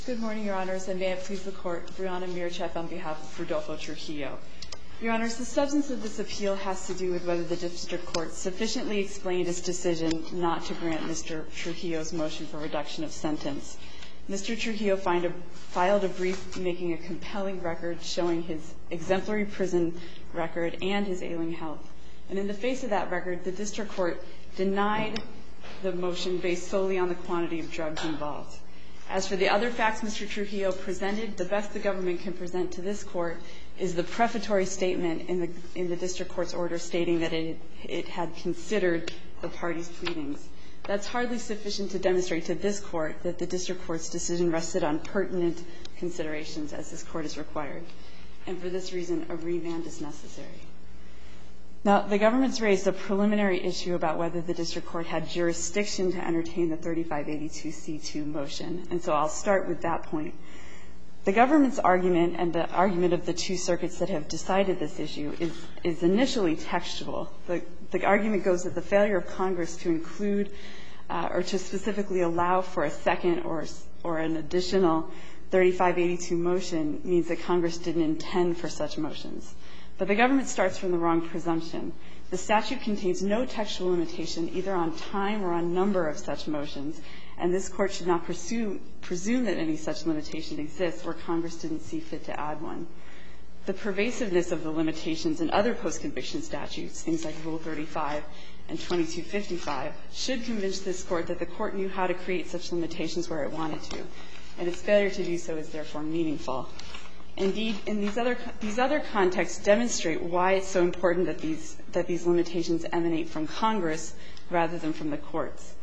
Good morning, Your Honors, and may it please the Court, Brianna Mircheff on behalf of Rodolfo Trujillo. Your Honors, the substance of this appeal has to do with whether the District Court sufficiently explained its decision not to grant Mr. Trujillo's motion for reduction of sentence. Mr. Trujillo filed a brief making a compelling record showing his exemplary prison record and his ailing health. And in the face of that record, the District Court denied the motion based solely on the quantity of drugs involved. As for the other facts Mr. Trujillo presented, the best the government can present to this Court is the prefatory statement in the District Court's order stating that it had considered the parties' pleadings. That's hardly sufficient to demonstrate to this Court that the District Court's decision rested on pertinent considerations as this Court is required. And for this reason, a remand is necessary. Now, the government's raised a preliminary issue about whether the District Court had jurisdiction to entertain the 3582C2 motion, and so I'll start with that point. The government's argument and the argument of the two circuits that have decided this issue is initially textual. The argument goes that the failure of Congress to include or to specifically allow for a second or an additional 3582 motion means that Congress didn't intend for such motions. But the government starts from the wrong presumption. The statute contains no textual limitation either on time or on number of such motions, and this Court should not presume that any such limitation exists where Congress didn't see fit to add one. The pervasiveness of the limitations in other post-conviction statutes, things like Rule 35 and 2255, should convince this Court that the Court knew how to create such limitations where it wanted to, and its failure to do so is therefore meaningful. Indeed, in these other contexts demonstrate why it's so important that these limitations emanate from Congress rather than from the courts.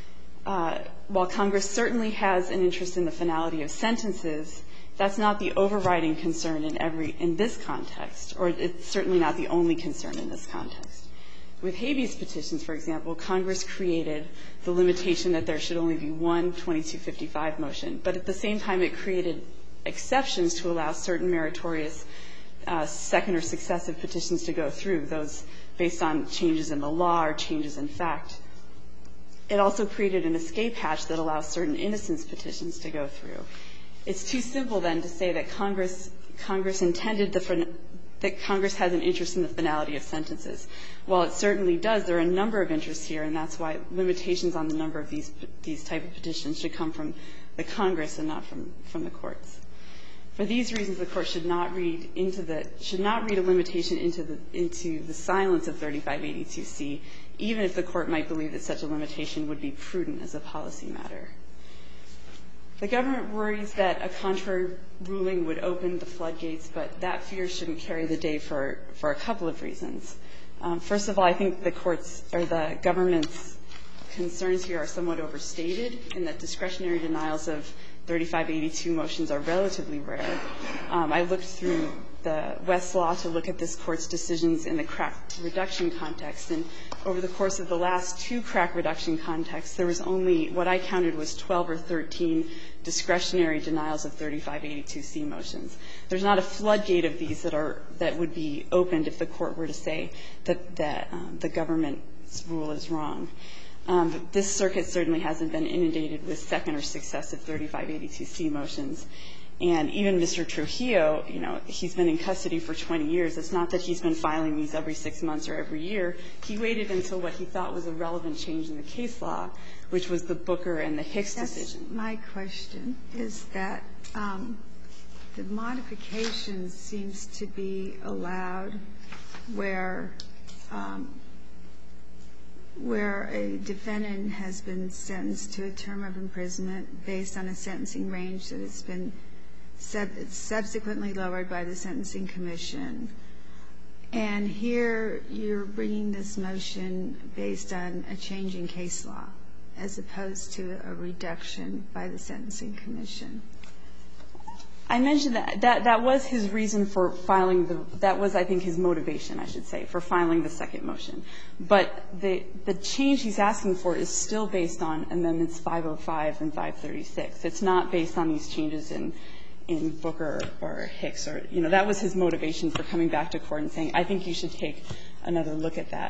While Congress certainly has an interest in the finality of sentences, that's not the overriding concern in this context, or it's certainly not the only concern in this context. With habeas petitions, for example, Congress created the limitation that there should only be one 2255 motion, but at the same time it created exceptions to allow certain meritorious second or successive petitions to go through, those based on changes in the law or changes in fact. It also created an escape hatch that allows certain innocence petitions to go through. It's too simple, then, to say that Congress intended that Congress has an interest in the finality of sentences. While it certainly does, there are a number of interests here, and that's why limitations on the number of these type of petitions should come from the Congress and not from the courts. For these reasons, the Court should not read a limitation into the silence of 3582C, even if the Court might believe that such a limitation would be prudent as a policy matter. The government worries that a contrary ruling would open the floodgates, but that fear shouldn't carry the day for a couple of reasons. First of all, I think the government's concerns here are somewhat overstated in that discretionary denials of 3582 motions are relatively rare. I looked through the Westlaw to look at this Court's decisions in the crack reduction context, and over the course of the last two crack reduction contexts, there was only what I counted was 12 or 13 discretionary denials of 3582C motions. There's not a floodgate of these that would be opened if the Court were to say that the government's rule is wrong. This circuit certainly hasn't been inundated with second or successive 3582C motions. And even Mr. Trujillo, he's been in custody for 20 years. It's not that he's been filing these every 6 months or every year. He waited until what he thought was a relevant change in the case law, which was the Booker and the Hicks decision. That's my question, is that the modification seems to be allowed where a defendant has been sentenced to a term of imprisonment based on a sentencing range that has been subsequently lowered by the Sentencing Commission. And here you're bringing this motion based on a change in case law as opposed to a reduction by the Sentencing Commission. I mentioned that was his reason for filing that was, I think, his motivation, I should say, for filing the second motion. But the change he's asking for is still based on Amendments 505 and 536. It's not based on these changes in Booker or Hicks or, that was his motivation for coming back to court and saying, I think you should take another look at that.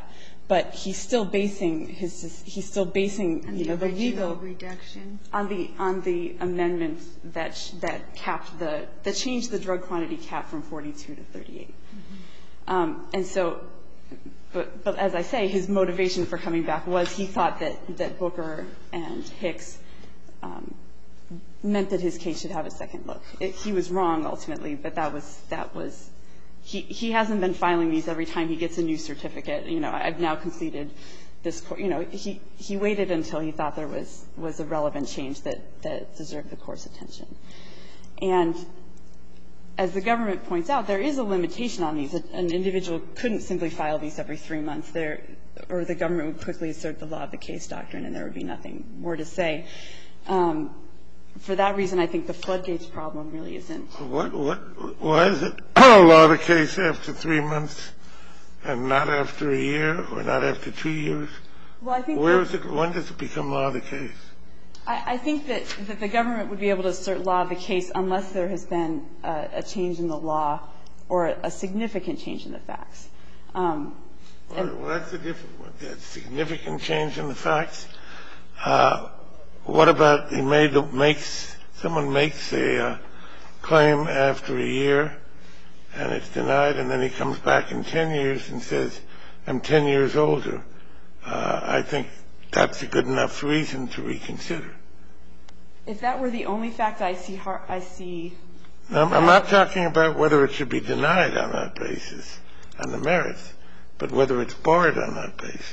but he's still basing the legal reduction on the amendment that capped that changed the drug quantity cap from 42 to 38. And so, but as I say, his motivation for coming back was he thought that Booker and Hicks meant that his case should have a second look. He was wrong ultimately, but that was he hasn't been filing these every time he gets a new certificate. You know, I've now completed this. You know, he waited until he thought there was a relevant change that deserved the court's attention. And as the government points out, there is a limitation on these. An individual couldn't simply file these every 3 months. Or the government would quickly assert the law of the case doctrine, and there would be nothing more to say. For that reason, I think the floodgates problem really isn't. Why is it law of the case after 3 months and not after a year or not after 2 years? Well, I think when does it become law of the case? I think that the government would be able to assert law of the case unless there has been a change in the law or a significant change in the facts. Well, that's a different one. That's a significant change in the facts. What about someone makes a claim after a year and it's denied, and then he comes back in 10 years and says, I'm 10 years older. I think that's a good enough reason to reconsider. If that were the only fact I see. I'm not talking about whether it should be denied on that basis, on the merits, but whether it's barred on that basis.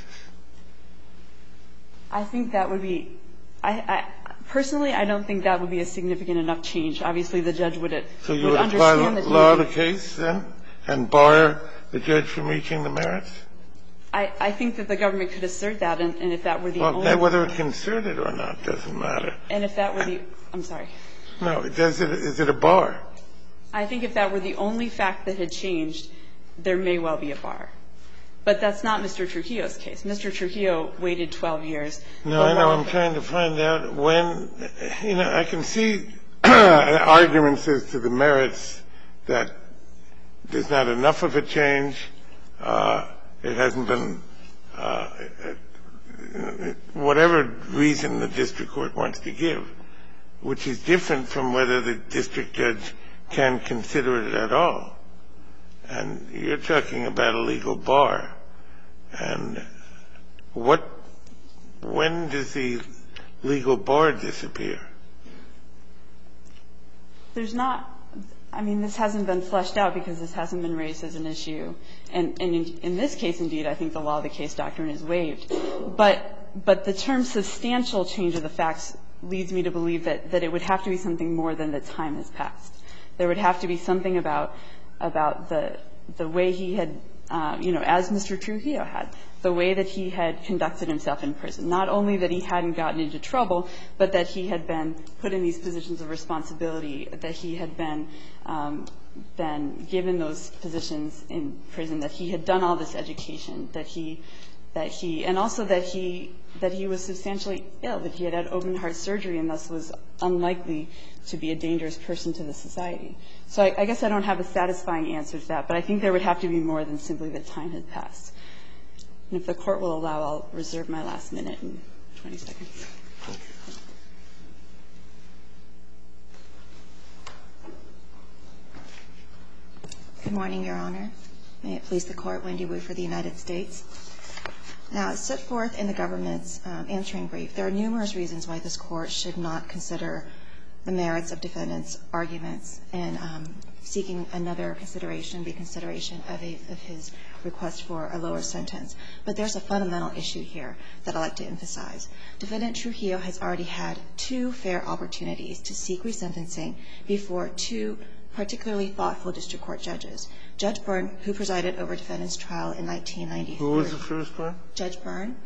I think that would be personally, I don't think that would be a significant enough change. Obviously, the judge would understand that. So you would apply the law of the case then and bar the judge from reaching the merits? I think that the government could assert that, and if that were the only. Well, whether it's concerted or not doesn't matter. And if that were the. I'm sorry. No, is it a bar? I think if that were the only fact that had changed, there may well be a bar. But that's not Mr. Trujillo's case. Mr. Trujillo waited 12 years. No, I know. I'm trying to find out when. You know, I can see arguments as to the merits that there's not enough of a change. It hasn't been whatever reason the district court wants to give, which is different from whether the district judge can consider it at all. And you're talking about a legal bar. And when does the legal bar disappear? There's not. I mean, this hasn't been fleshed out because this hasn't been raised as an issue. And in this case, indeed, I think the law of the case doctrine is waived. But the term substantial change of the facts leads me to believe that it would have to be something more than that time has passed. There would have to be something about the way he had, as Mr. Trujillo had, the way that he had conducted himself in prison. Not only that he hadn't gotten into trouble, but that he had been put in these positions of responsibility, that he had been given those positions in prison, that he had done all this education, and also that he was substantially ill, that he had had open heart surgery and thus was unlikely to be a dangerous person to the society. So I guess I don't have a satisfying answer to that, but I think there would have to be more than simply that time had passed. And if the Court will allow, I'll reserve my last minute and 20 seconds. Good morning, Your Honor. May it please the Court, Wendy Wu for the United States. Now, as set forth in the government's answering brief, there are numerous reasons why this Court should not consider the merits of defendants' arguments in seeking another consideration, the consideration of his request for a lower sentence. But there's a fundamental issue here that I'd like to emphasize. Defendant Trujillo has already had 2 fair opportunities to seek resentencing before 2 particularly thoughtful district court judges. Judge Byrne, who presided over defendant's trial in 1993. Who was the first one? Judge Byrne.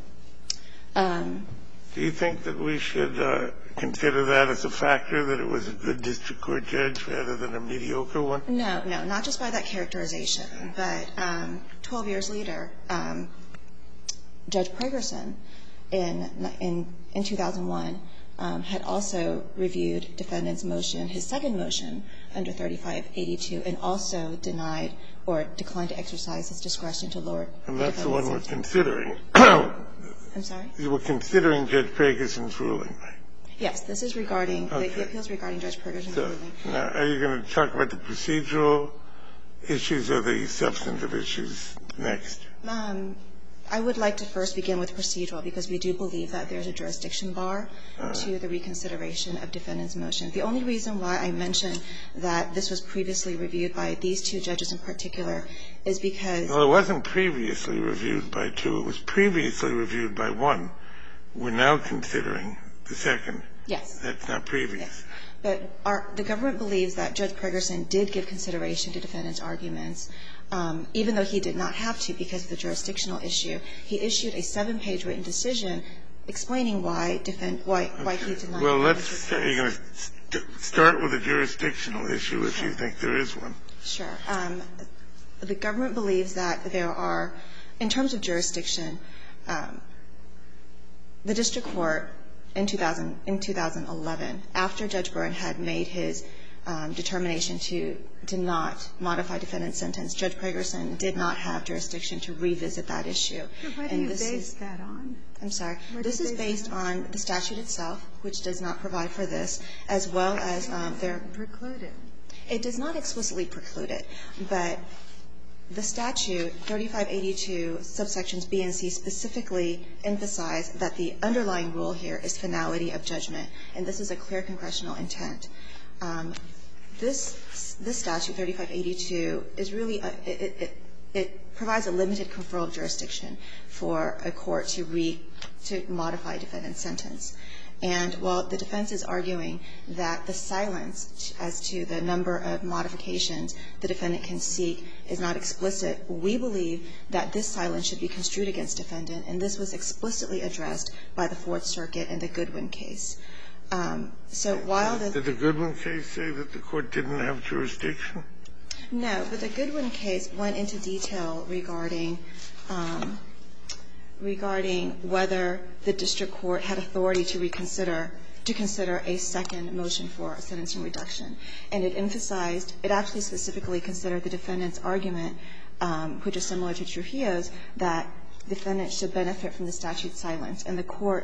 Do you think that we should consider that as a factor, that it was a good district court judge rather than a mediocre one? No, not just by that characterization. But 12 years later, Judge Pragerson in 2001 had also reviewed defendant's motion, his second motion, under 3582, and also denied or declined to exercise his discretion to lower the defendant's sentence. And that's the one we're considering. I'm sorry? You were considering Judge Pragerson's ruling, right? Yes. This is regarding the appeals regarding Judge Pragerson's ruling. Now, are you going to talk about the procedural issues or the substantive issues next? I would like to first begin with procedural, because we do believe that there's a jurisdiction bar to the reconsideration of defendant's motion. The only reason why I mentioned that this was previously reviewed by these two judges in particular is because Well, it wasn't previously reviewed by two. It was previously reviewed by one. We're now considering the second. Yes. That's not previous. Yes. But the government believes that Judge Pragerson did give consideration to defendant's arguments, even though he did not have to because of the jurisdictional issue. He issued a 7-page written decision explaining why he denied defendant's request. Well, you're going to start with a jurisdictional issue if you think there is one. Sure. The government believes that there are, in terms of jurisdiction, the district court in 2011, after Judge Byrne had made his determination to not modify defendant's sentence, Judge Pragerson did not have jurisdiction to revisit that issue. What do you base that on? I'm sorry. This is based on the statute itself, which does not provide for this, as well as their precluded. It does not explicitly preclude it, but the statute, 3582, subsections B and C, specifically emphasize that the underlying rule here is finality of judgment, and this is a clear congressional intent. This statute, 3582, is really it provides a limited conferral of jurisdiction for a court to modify a defendant's sentence. And while the defense is arguing that the silence as to the number of modifications the defendant can seek is not explicit, we believe that this silence should be construed against defendant, and this was explicitly addressed by the Fourth Circuit in the Goodwin case. So while the Goodwin case say that the court didn't have jurisdiction? No, but the Goodwin case went into detail regarding whether the district court had authority to consider a second motion for a sentencing reduction. And it emphasized, it actually specifically considered the defendant's argument, which is similar to Trujillo's, that defendants should benefit from the statute's silence. And the court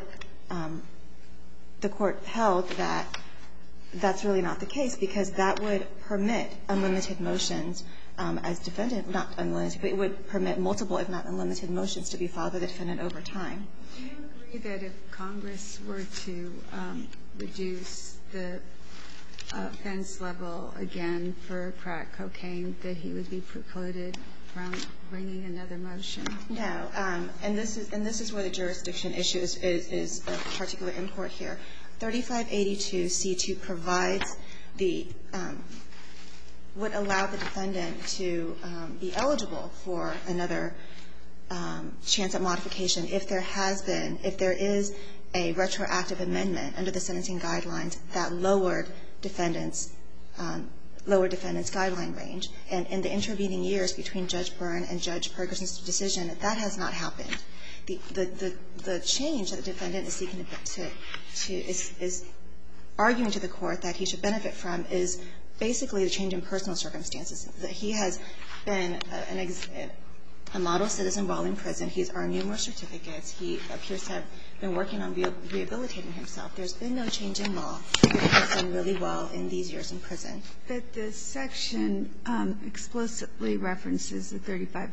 held that that's really not the case, because that would permit unlimited motions as defendant, not unlimited, but it would permit multiple, if not unlimited, motions to be filed by the defendant over time. Do you agree that if Congress were to reduce the offense level again for crack cocaine, that he would be precluded from bringing another motion? No. And this is where the jurisdiction issue is of particular import here. 3582C2 provides the would allow the defendant to be eligible for another chance at modification if there has been, if there is a retroactive amendment under the sentencing guidelines that lowered defendant's guideline range. And in the intervening years between Judge Byrne and Judge Ferguson's decision, that has not happened. The change that the defendant is seeking is arguing to the court that he should benefit from is basically the change in personal circumstances. That he has been a model citizen while in prison. He's earned numerous certificates. He appears to have been working on rehabilitating himself. There's been no change in law. He has done really well in these years in prison. But the section explicitly references the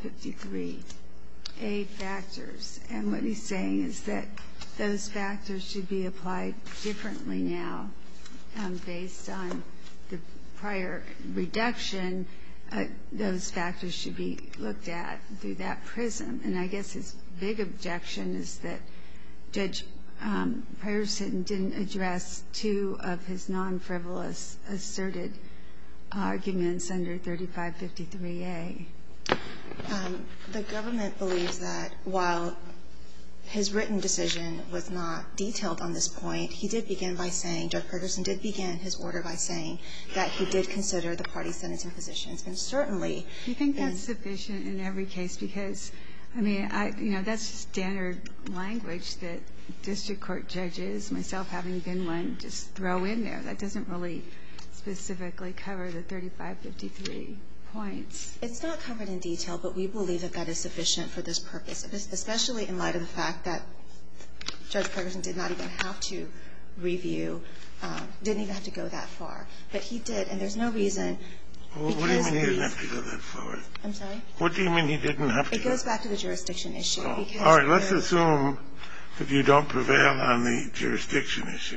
3553A factors. And what he's saying is that those factors should be applied differently now based on the prior reduction. Those factors should be looked at through that prism. And I guess his big objection is that Judge Pragerson didn't address two of his non-frivolous asserted arguments under 3553A. The government believes that while his written decision was not detailed on this point, he did begin by saying, Judge Ferguson did begin his order by saying that he did consider the party sentencing positions. And certainly do you think that's sufficient in every case? Because, I mean, that's standard language that district court judges, myself having been one, just throw in there. That doesn't really specifically cover the 3553 points. It's not covered in detail, but we believe that that is sufficient for this purpose, especially in light of the fact that Judge Pregerson did not even have to review, didn't even have to go that far. But he did, and there's no reason. What do you mean he didn't have to go that far? I'm sorry? What do you mean he didn't have to go? It goes back to the jurisdiction issue. All right. Let's assume that you don't prevail on the jurisdiction issue.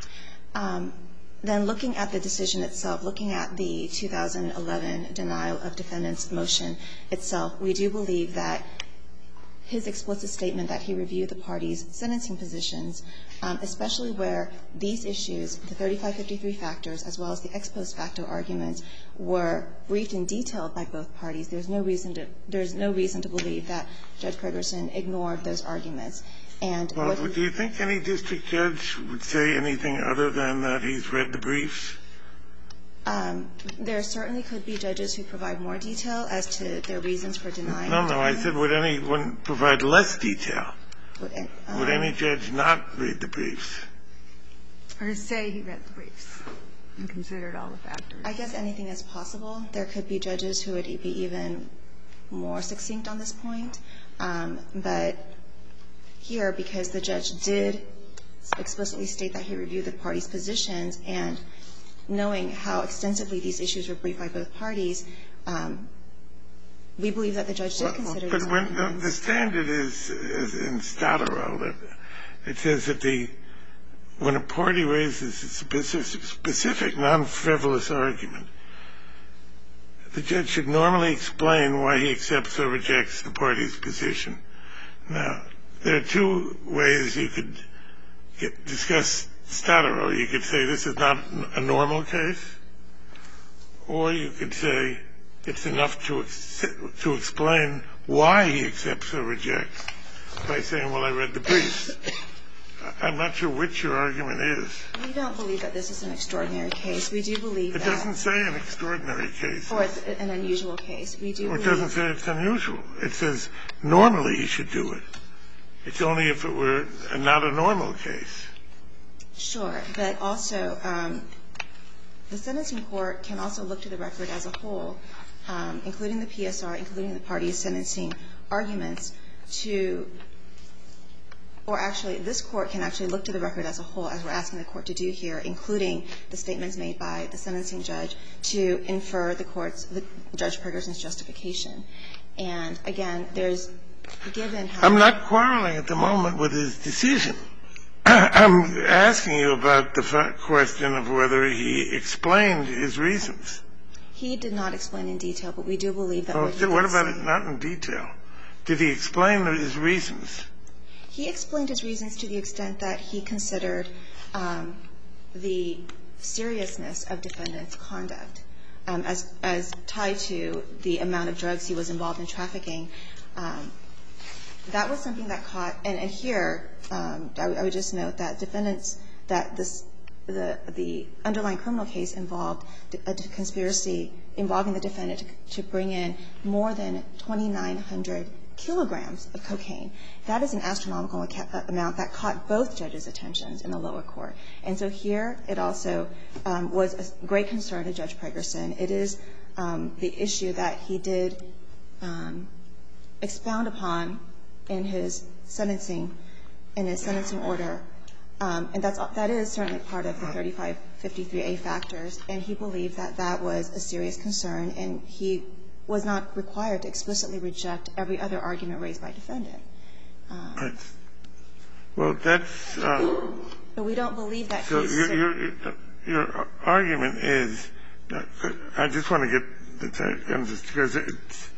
Then looking at the decision itself, looking at the 2011 denial of defendant's motion itself, we do believe that his explicit statement that he reviewed the parties' sentencing positions, especially where these issues, the 3553 factors as well as the ex post facto arguments, were briefed and detailed by both parties, there's no reason to believe that Judge Pregerson ignored those arguments. And well, do you think any district judge would say anything other than that he's read the briefs? There certainly could be judges who provide more detail as to their reasons for denying. No, I said would anyone provide less detail? Would any judge not read the briefs? Or say he read the briefs and considered all the factors. I guess anything is possible. There could be judges who would be even more succinct on this point. But here, because the judge did explicitly state that he reviewed the parties' positions and knowing how extensively these issues were briefed by both parties, we believe that the judge did consider these arguments. But when the standard is in Stotterell that it says that when a party raises a specific non-frivolous argument, the judge should normally explain why he accepts or rejects the party's position. Now, there are two ways you could discuss Stotterell. You could say this is not a normal case, or you could say it's enough to explain why he accepts or rejects by saying, well, I read the briefs. I'm not sure which your argument is. We don't believe that this is an extraordinary case. We do believe that. It doesn't say an extraordinary case. Or it's an unusual case. We do believe. It doesn't say it's unusual. It says normally you should do it. It's only if it were not a normal case. Sure. But also, the sentencing court can also look to the record as a whole, including the PSR, including the parties' sentencing arguments, or actually, this court can actually look to the record as a whole, as we're asking the court to do here, including the statements made by the sentencing judge to infer the Judge Pregerson's justification. And again, there's given how. I'm not quarreling at the moment with his decision. I'm asking you about the question of whether he explained his reasons. He did not explain in detail, but we do believe that. What about it not in detail? Did he explain his reasons? He explained his reasons to the extent that he considered the seriousness of defendant's conduct as tied to the amount of drugs he was involved in trafficking. That was something that caught, and here I would just note that defendants, that the underlying criminal case involved a conspiracy involving the defendant to bring in more than 2,900 kilograms of cocaine. That is an astronomical amount that caught both judges' attentions in the lower court. And so here it also was a great concern to Judge Pregerson. It is the issue that he did expound upon in his sentencing order. And that is certainly part of the 3553A factors. And he believed that that was a serious concern, and he was not required to explicitly reject every other argument raised by defendant. Well, that's. But we don't believe that he's. So your argument is, I just want to get the because it's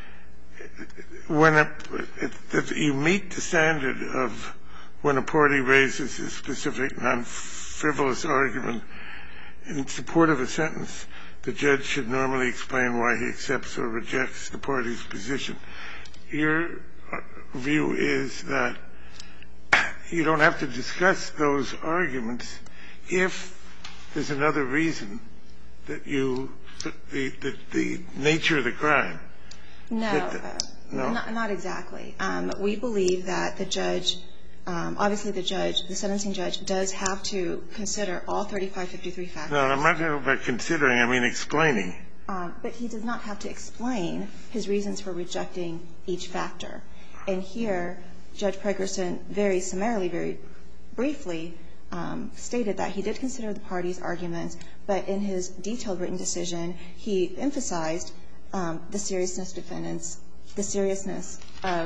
when you meet the standard of when a party raises a specific non-frivolous argument in support of a sentence, the judge should normally explain why he accepts or rejects the party's position. Your view is that you don't have to discuss those arguments if there's another reason that the nature of the crime. No, not exactly. We believe that the judge obviously the sentencing judge does have to consider all 3553 factors. No, I'm not talking about considering. I mean explaining. But he does not have to explain his reasons for rejecting each factor. And here, Judge Pregerson very summarily, very briefly stated that he did consider the parties' arguments, but in his detailed written decision, he emphasized the seriousness of the defendant's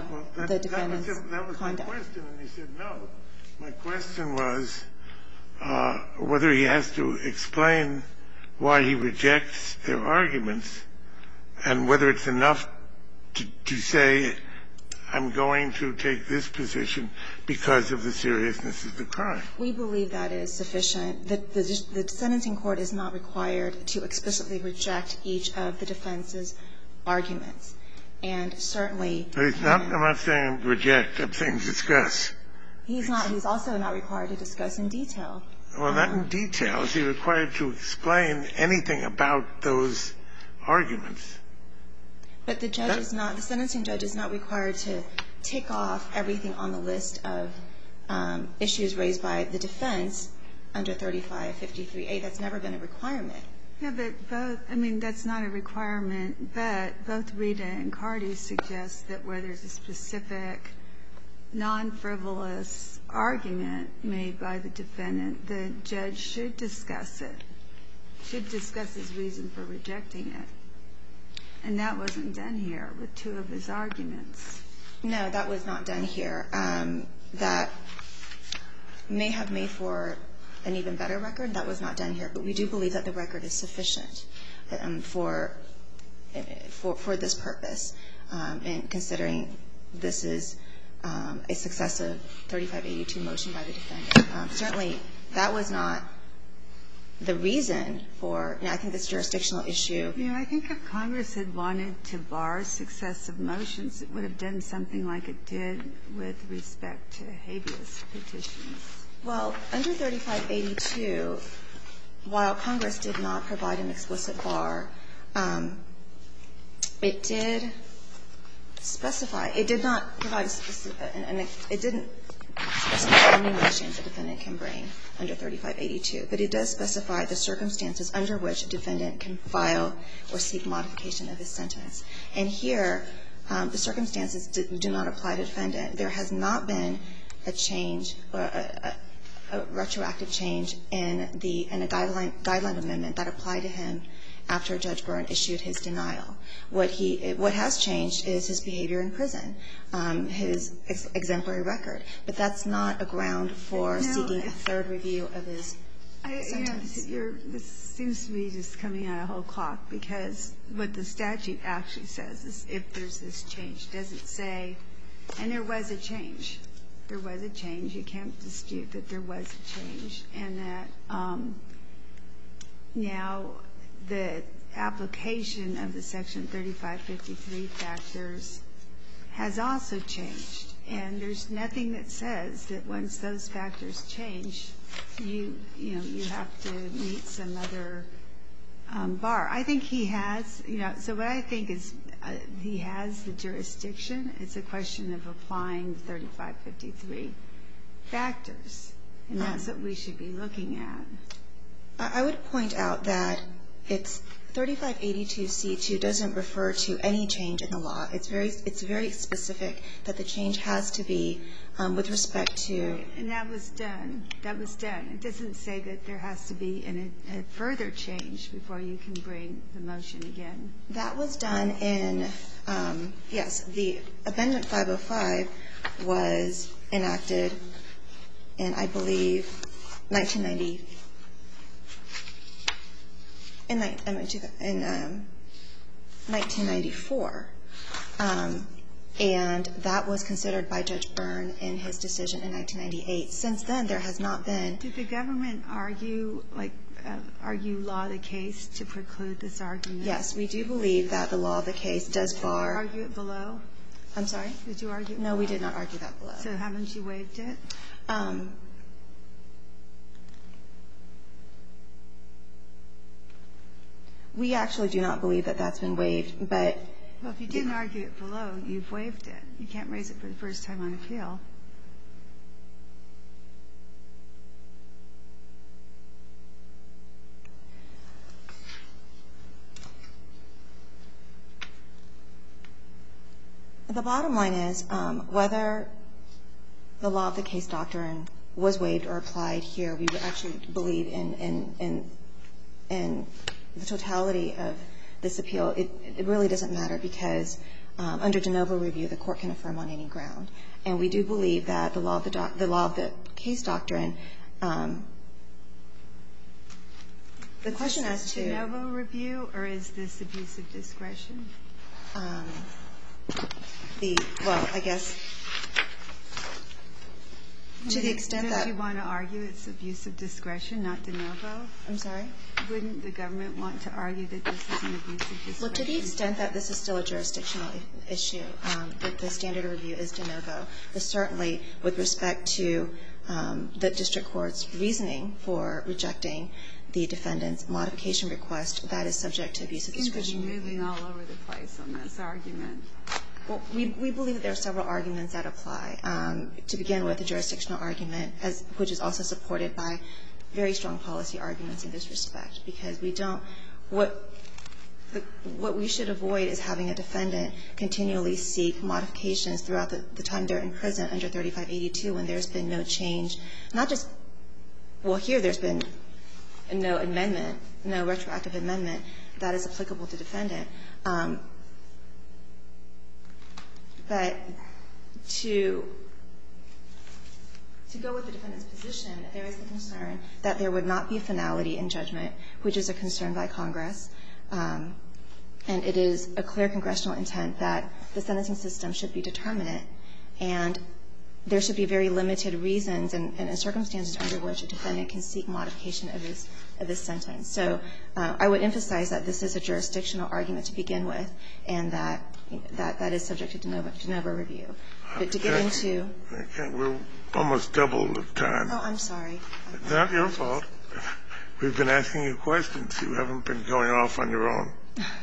conduct. That was my question, and he said no. My question was whether he has to explain why he rejects their arguments and whether it's enough to say I'm going to take this position because of the seriousness of the crime. We believe that is sufficient. The sentencing court is not required to explicitly reject each of the defense's arguments. And certainly I'm not saying reject. I'm saying discuss. He's not. He's also not required to discuss in detail. Well, not in detail. Is he required to explain anything about those arguments? But the judge is not. The sentencing judge is not required to tick off everything on the list of issues raised by the defense under 3553A. That's never been a requirement. Yeah, but both, I mean, that's not a requirement, but both Rita and Carty suggest that where there's a specific non-frivolous argument made by the defendant, the judge should discuss it, should discuss his reason for rejecting it. And that wasn't done here with two of his arguments. No, that was not done here. That may have made for an even better record. That was not done here. But we do believe that the record is sufficient for this purpose, and considering this is a successive 3582 motion by the defendant. Certainly, that was not the reason for, I think, this jurisdictional issue. You know, I think if Congress had wanted to bar successive motions, it would have done something like it did with respect to habeas petitions. Well, under 3582, while Congress did not provide an explicit bar, it did specify, it did not provide a specific, it didn't specify how many motions a defendant can bring under 3582, but it does specify the circumstances under which a defendant can file or seek modification of his sentence. And here, the circumstances do not apply to the defendant. There has not been a change, a retroactive change in a guideline amendment that applied to him after Judge Byrne issued his denial. What has changed is his behavior in prison, his exemplary record. But that's not a ground for seeking a third review of his sentence. This seems to be just coming out of whole clock, because what the statute actually says is if there's this change. It doesn't say, and there was a change. There was a change. You can't dispute that there was a change. And that now the application of the Section 3553 factors has also changed. And there's nothing that says that once those factors change, you have to meet some other bar. I think he has, so what I think is he has the jurisdiction. It's a question of applying the 3553 factors, and that's what we should be looking at. I would point out that it's 3582C2 doesn't refer to any change in the law. It's very specific that the change has to be with respect to. And that was done. That was done. It doesn't say that there has to be a further change before you can bring the motion again. That was done in, yes, the Amendment 505 was enacted in, I believe, 1990. In 1994. And that was considered by Judge Byrne in his decision in 1998. Since then, there has not been. Did the government argue law of the case to preclude this argument? Yes, we do believe that the law of the case does bar. Did you argue it below? I'm sorry? Did you argue it below? No, we did not argue that below. So haven't you waived it? We actually do not believe that that's been waived, but. Well, if you didn't argue it below, you've waived it. You can't raise it for the first time on appeal. The bottom line is whether the law of the case doctrine was waived or applied here, we would actually believe in the totality of this appeal. It really doesn't matter because under de novo review, the Court can affirm on any ground. And we do believe that the law of the case doctrine, the question as to de novo review, or is this abuse of discretion? Well, I guess to the extent that you want to argue it's abuse of discretion, not de novo? I'm sorry? Wouldn't the government want to argue that this is an abuse of discretion? Well, to the extent that this is still a jurisdictional issue, that the standard of review is de novo, but certainly with respect to the district court's reasoning for rejecting the defendant's modification request, that is subject to abuse of discretion. You seem to be moving all over the place on this argument. Well, we believe that there are several arguments that apply. To begin with, the jurisdictional argument, which is also supported by very strong policy arguments in this respect, because we don't what we should avoid is having a defendant continually seek modifications throughout the time they're in prison under 3582 when there's been no change. Not just, well, here there's been no amendment, no retroactive amendment that is applicable to defendant. But to go with the defendant's position, there is the concern that there would not be finality in judgment, which is a concern by Congress. And it is a clear congressional intent that the sentencing system should be determinate, and there should be very limited reasons and circumstances under which a defendant can seek modification of his sentence. So I would emphasize that this is a jurisdictional argument to begin with, and that is subject to de novo review. But to get into we're almost double the time. Oh, I'm sorry. It's not your fault. We've been asking you questions. You haven't been going off on your own.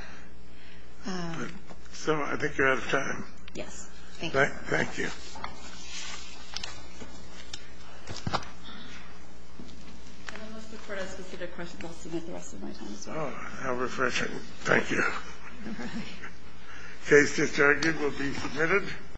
So I think you're out of time. Yes. Thank you. Thank you. And unless the Court has specific questions, I'll submit the rest of my time as well. Oh, how refreshing. Thank you. Case just argued will be submitted.